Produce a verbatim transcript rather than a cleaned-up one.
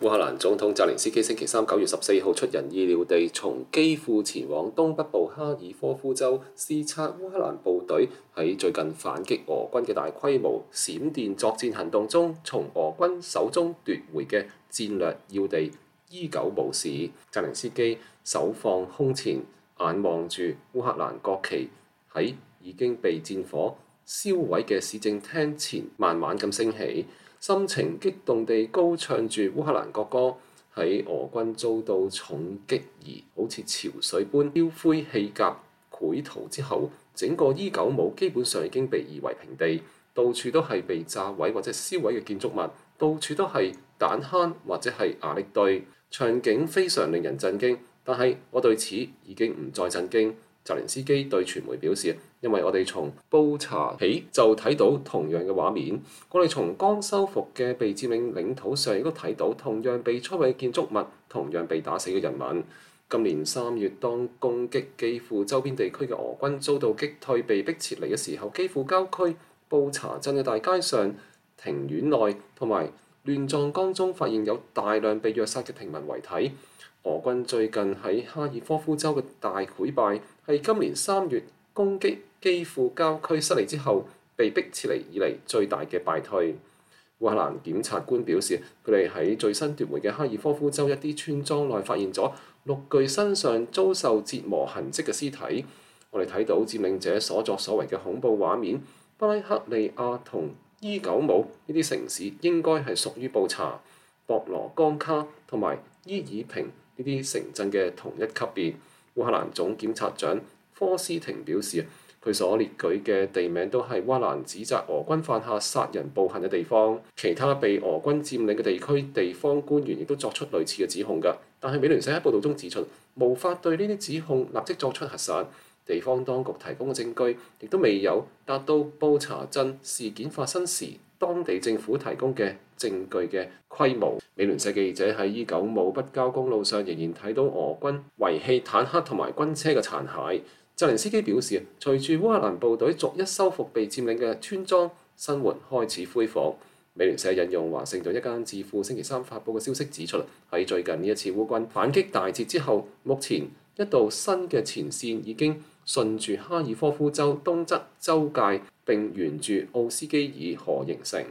烏克蘭總統澤連斯基星期三九月十四號出人意料地從基輔前往東北部哈爾科夫州視察烏克蘭部隊喺最近反擊俄軍嘅大規模閃電作戰行動中，從俄軍手中奪回嘅戰略要地伊久姆市。澤連斯基手放胸前，眼望住烏克蘭國旗喺已經被戰火燒毀嘅市政廳前慢慢咁升起，心情激動地高唱住烏克蘭國歌。喺俄軍遭到重擊而好似潮水般焦灰氣甲潰逃之後，整個伊久姆基本上已經被夷為平地，到處都係被炸毀或者燒毀嘅建築物，到處都係彈坑或者係瓦礫堆，場景非常令人震驚。但係我對此已經唔再震驚。澤連斯基對傳媒表示，因為我哋從布查起就睇到同樣嘅畫面，我哋從剛修復嘅被佔領領土上亦都睇到同樣被摧毀嘅建築物，同樣被打死嘅人民。今年三月，當攻擊基輔周邊地區嘅俄軍遭到擊退，被迫撤離嘅時候，基輔郊區布查鎮嘅大街上、庭院內同埋亂葬崗中發現有大量被虐殺嘅平民遺體。俄軍最近喺哈爾科夫州嘅大潰敗，係今年三月攻擊基輔郊區失利之後被迫撤離以嚟最大嘅敗退。烏克蘭檢察官表示，佢哋喺最新奪回嘅哈爾科夫州一啲村莊內發現咗六具身上遭受折磨痕跡嘅屍體。我哋睇到佔領者所作所為嘅恐怖畫面。巴拉克利亞同伊久姆呢啲城市應該係屬於布查、博羅江卡同埋伊爾平呢啲城鎮嘅同一級別。烏克蘭總檢察長科斯廷表示，佢所列舉嘅地名都係烏克蘭指責俄軍犯下殺人暴行嘅地方。其他被俄軍佔領嘅地區地方官員亦都作出類似嘅指控㗎，但係美聯社喺報導中指出，無法對呢啲指控立即作出核實。地方當局提供嘅證據亦都未有達到布查鎮事件發生時當地政府提供嘅證據嘅規模。美聯社記者喺伊久姆北郊公路上仍然睇到俄軍遺棄坦克同埋軍車嘅殘骸。澤連斯基表示，隨住烏克蘭部隊逐一收復被佔領嘅村莊，生活開始恢復。美聯社引用華盛頓一間智庫星期三發布嘅消息指出，喺最近呢一次烏軍反擊大捷之後，目前一道新嘅前線已經順住哈爾科夫州東側州界並沿住奧斯基爾河形成。